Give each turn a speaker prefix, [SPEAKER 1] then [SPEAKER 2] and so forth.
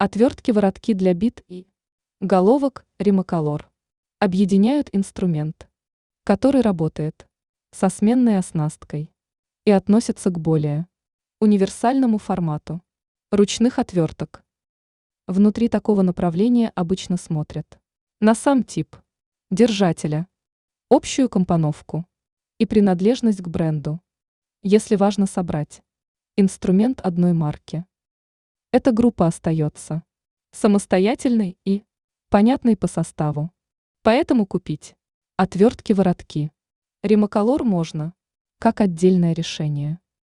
[SPEAKER 1] Отвертки-воротки для бит и головок Римоколор объединяют инструмент, который работает со сменной оснасткой и относится к более универсальному формату ручных отверток. Внутри такого направления обычно смотрят на сам тип держателя, общую компоновку и принадлежность к бренду, если важно собрать инструмент одной марки. Эта группа остается самостоятельной и понятной по составу. Поэтому купить отвертки-воротки Римоколор можно как отдельное решение.